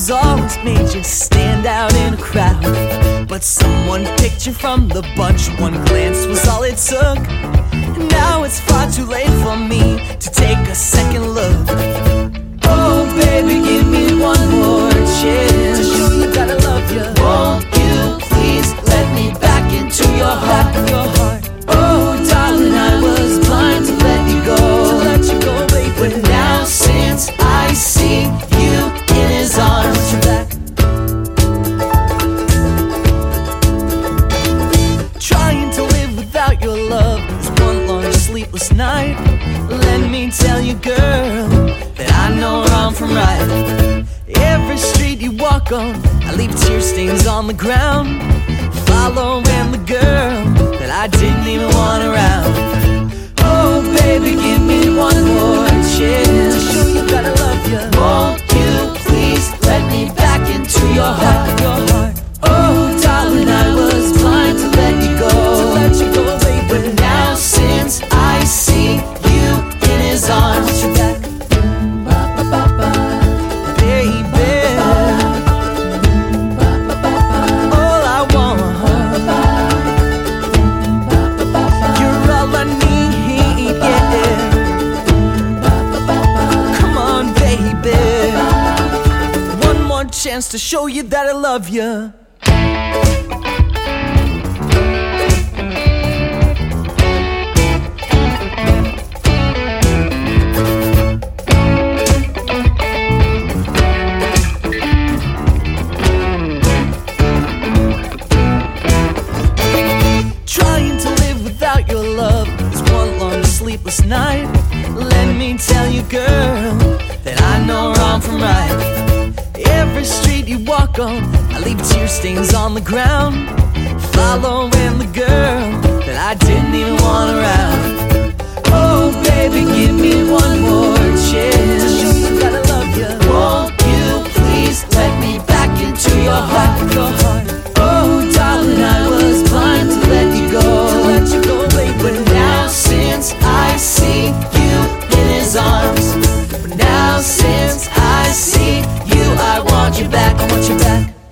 has always made you stand out in a crowd, but someone picked you from the bunch. One glance was all it took. Now it's far too late for me to take a second look. Oh baby, give me one more chance to show you that I love you. Won't you please let me back into your heart? Oh darling, I was blind to let you go, baby. But now since I see you in his arms, you're back. Trying to live without your love is one long sleepless night. Let me tell you, girl, that I know wrong from right. Every street you walk on, I leave tear stains on the ground, following the girl that I didn't even want around. Oh baby, give me one more chance to show you that I love you. Won't you please let me back into your heart? Oh darling, I was blind to let you go, baby. But now since I see you in his arms, you're back. Chance to show you that I love you. Trying to live without your love is one long sleepless night. Let me tell you, girl, that I know wrong from right. Every street you walk on, I leave tear stains on the ground, following the girl that I didn't even want around. Oh baby, give me one more chance to show you that I love you. Won't you please let me back into your heart? Oh darling, I was blind to let you go, baby. But now since I see you in his arms, but now since I see you, I want you back, I want you back.